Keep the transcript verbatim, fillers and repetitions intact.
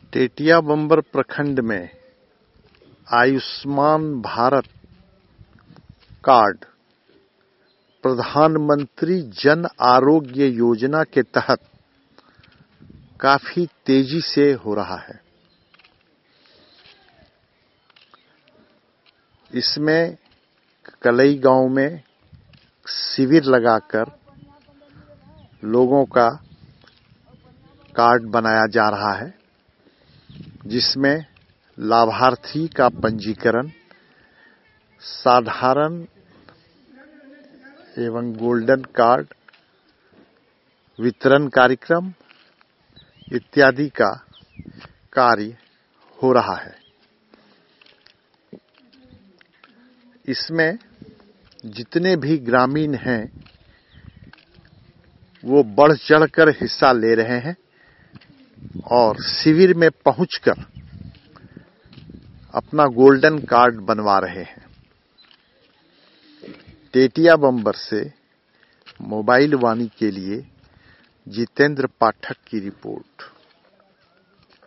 टेटिया बंबर प्रखंड में आयुष्मान भारत कार्ड प्रधानमंत्री जन आरोग्य योजना के तहत काफी तेजी से हो रहा है। इसमें कलई गांव में शिविर लगाकर लोगों का कार्ड बनाया जा रहा है, जिसमें लाभार्थी का पंजीकरण, साधारण एवं गोल्डन कार्ड वितरण कार्यक्रम इत्यादि का कार्य हो रहा है। इसमें जितने भी ग्रामीण हैं वो बढ़ चढ़कर हिस्सा ले रहे हैं और शिविर में पहुंचकर अपना गोल्डन कार्ड बनवा रहे हैं। टेटिया बंबर से मोबाइल वाणी के लिए जितेंद्र पाठक की रिपोर्ट।